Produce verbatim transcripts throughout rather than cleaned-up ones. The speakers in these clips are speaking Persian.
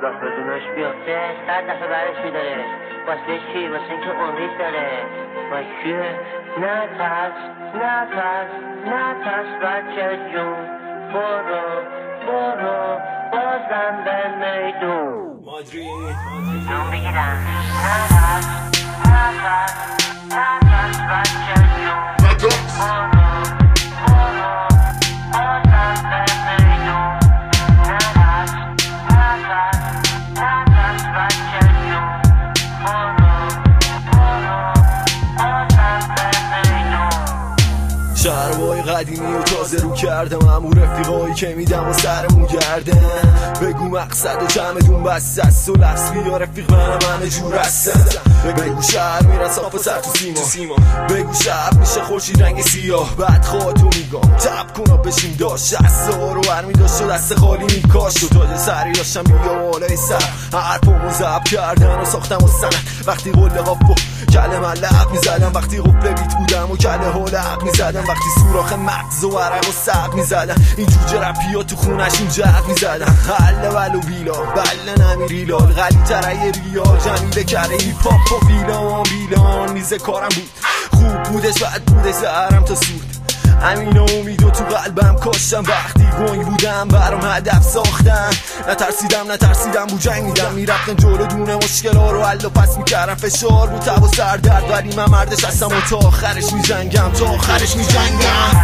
راه بدونش بیافته صد دفعه برش میداره. واسه چی؟ واسه اینکه امید داره. واسه چیه؟ نترس نترس نترس بچه جون، برو برو بازم به میدون. جون بگیرم. نترس نترس نترس بچه جون، برو شهرهای قدیمی و تازه رو کردم، همون رفیقایی که میدم و سرمون گردن. بگو مقصد جمعتون بس است و لفظ بیا رفیق منم همه جور هستن. بگو شهر میرن صاف و سر تو سیما، بگو شب میشه خورشید رنگ سیاه. بعد خواهتو میگم تب کن و بشیم داشت شست ها رو برمی داشت و دست خالی میکاش. و تاج سری داشتم بیا بالای سر حرفمو زب کردن و ساختم و سند. وقتی قله قاپ و کله من لب میزدم، وقتی قفل بیت بودم و کله ها لب میزدم، وقتی سوراخ مغز و ورق و سق میزدم، این جوجه رپی ها تو خونشون جق میزدم. حله ولو بیلا بله نمیری لال غلی تره ریال جمیله کره ای پاپ و بیلان بیلان. میزه کارم بود خوب بودش بد بودش زهرم تا سود. امین و امید و تو قلبم کاشتم، وقتی گنگ بودم برام هدف ساختم. نترسیدم نترسیدم بو جنگ میدم، میرفتن جلو دونه مشکل ها رو حل و پس میکردم. فشار بود تب و سردرد ولی من مردش هستم و تا آخرش میجنگم تا آخرش میجنگم.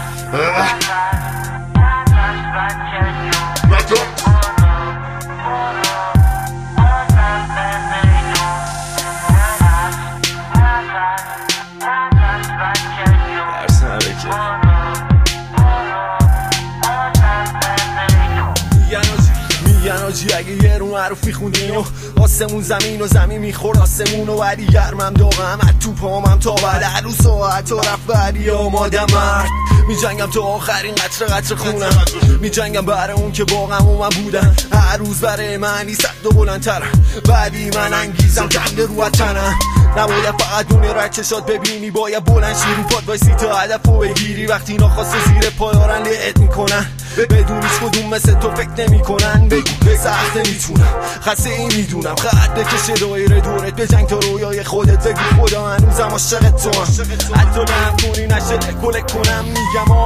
میگن آجی اگه یه رو معروفی خوندین و آسمون زمین و زمین میخور آسمون و ولی گرمم داغم از تو پامم تا بعد هر ساعت و رفت بعدی آمادم مرد. میجنگم تا آخرین قطره قطره خونم، میجنگم برای اون که واقعا و من بودم. هر روز برای معنی صد و بلندترم ولی من انگیزم کنده رو تنم. نباید فقط دونه رکشات ببینی، باید بلند شی رو پاد وایسی تا هدف رو بگیری. وقتی ناخواسته زیر پایارن لعت میکنن بدونیش کدوم مثل تو فکر نمی کنن. بگو سخت نمیتونم خسته این میدونم خط بکشه دایره دورت به جنگ تا رویای خودت. بگو خدا هنوزم عاشق تو هم حتی نم کنی نشه کلک کنم. میگم